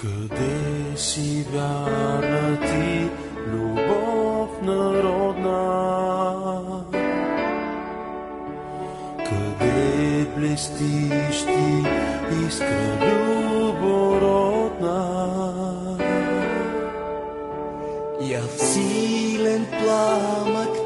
Къде си вяра ти, любов народна? Къде блестиш ти, искра любородна? Я в силен пламък